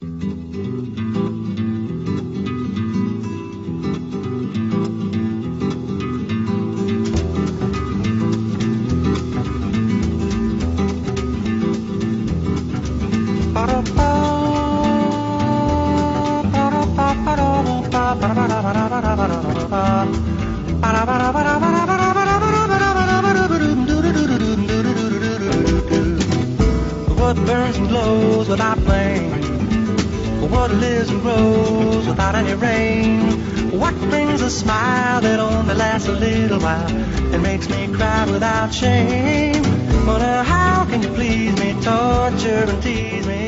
What burns and glows without flame? What lives and grows without any rain? What brings a smile that only lasts a little while and makes me cry without shame? Wonder how can you please me, torture and tease me?